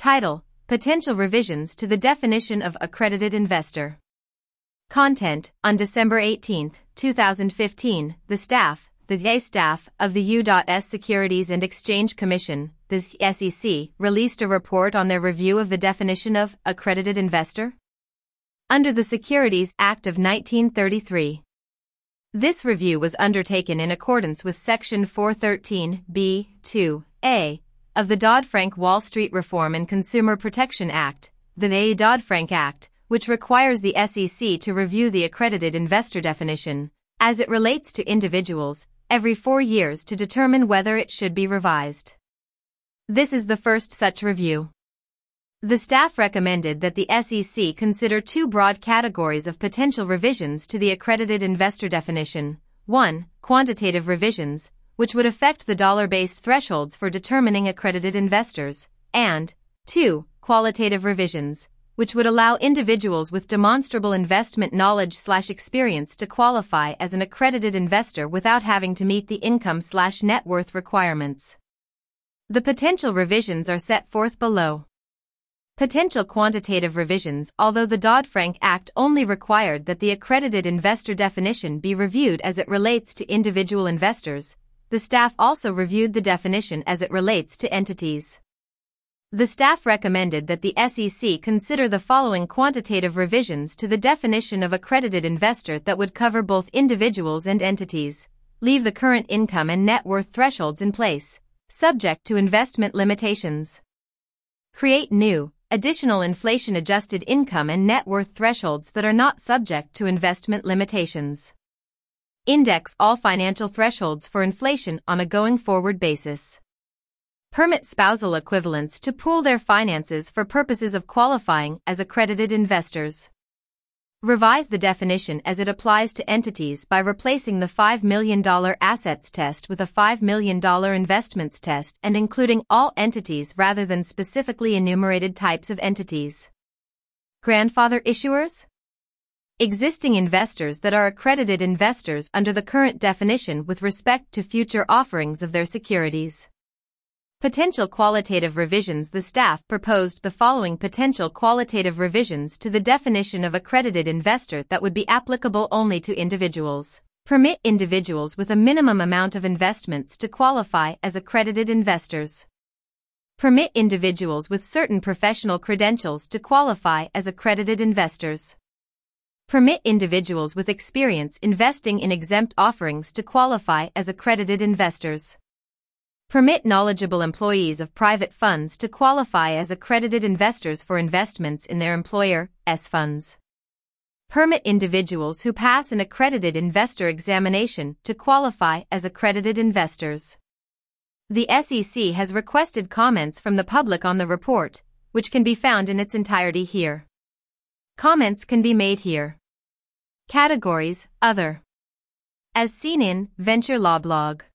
Title: Potential Revisions to the Definition of Accredited Investor. Content: On December 18, 2015, the staff of the U.S. Securities and Exchange Commission, the SEC, released a report on their review of the definition of accredited investor under the Securities Act of 1933. This review was undertaken in accordance with Section 413(b)(2)(a) of the Dodd-Frank Wall Street Reform and Consumer Protection Act, the Dodd-Frank Act, which requires the SEC to review the accredited investor definition, as it relates to individuals, every 4 years to determine whether it should be revised. This is the first such review. The staff recommended that the SEC consider 2 broad categories of potential revisions to the accredited investor definition. 1. Quantitative revisions, which would affect the dollar-based thresholds for determining accredited investors, and 2. Qualitative revisions, which would allow individuals with demonstrable investment knowledge/experience to qualify as an accredited investor without having to meet the income/net worth requirements. The potential revisions are set forth below. Potential quantitative revisions. Although the Dodd-Frank Act only required that the accredited investor definition be reviewed as it relates to individual investors, the staff also reviewed the definition as it relates to entities. The staff recommended that the SEC consider the following quantitative revisions to the definition of accredited investor that would cover both individuals and entities. Leave the current income and net worth thresholds in place, subject to investment limitations. Create new, additional inflation-adjusted income and net worth thresholds that are not subject to investment limitations. Index all financial thresholds for inflation on a going-forward basis. Permit spousal equivalents to pool their finances for purposes of qualifying as accredited investors. Revise the definition as it applies to entities by replacing the $5 million assets test with a $5 million investments test and including all entities rather than specifically enumerated types of entities. Grandfather issuers? Existing investors that are accredited investors under the current definition with respect to future offerings of their securities. Potential qualitative revisions. The staff proposed the following potential qualitative revisions to the definition of accredited investor that would be applicable only to individuals. Permit individuals with a minimum amount of investments to qualify as accredited investors. Permit individuals with certain professional credentials to qualify as accredited investors. Permit individuals with experience investing in exempt offerings to qualify as accredited investors. Permit knowledgeable employees of private funds to qualify as accredited investors for investments in their employer's funds. Permit individuals who pass an accredited investor examination to qualify as accredited investors. The SEC has requested comments from the public on the report, which can be found in its entirety here. Comments can be made here. Categories: Other. As seen in Venture Law Blog.